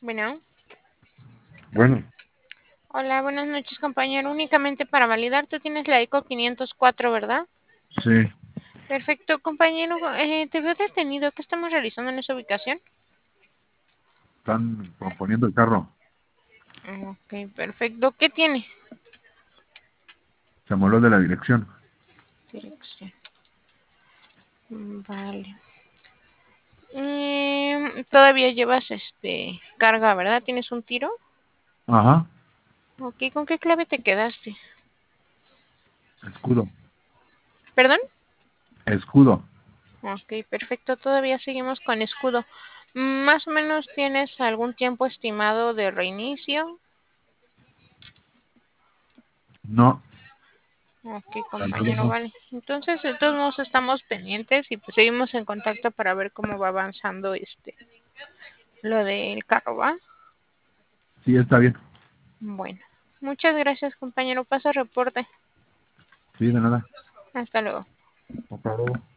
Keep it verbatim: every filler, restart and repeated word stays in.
Bueno, Bueno, hola, buenas noches, compañero. Únicamente para validar, tú tienes la ECO quinientos cuatro, ¿verdad? sí, Perfecto, compañero. Eh, te veo detenido. ¿Qué estamos realizando en esa ubicación? están componiendo el carro. Ok, perfecto. ¿Qué tiene? Se moló de la dirección. Dirección. Mm, Vale. Em, todavía llevas este carga, ¿verdad? ¿Tienes un tiro? Ajá, Ok, ¿con qué clave te quedaste? escudo, ¿Perdón? escudo. Ok, perfecto. Todavía seguimos con escudo. Mm, Más o menos tienes algún tiempo estimado de reinicio. No, Ok, la verdad compañero, no. vale. Entonces, de todos modos estamos pendientes y pues seguimos en contacto para ver cómo va avanzando este lo del carro, ¿va? Sí, está bien. Bueno, muchas gracias, compañero. Pasa reporte. Sí, de nada. Hasta luego. Hasta luego.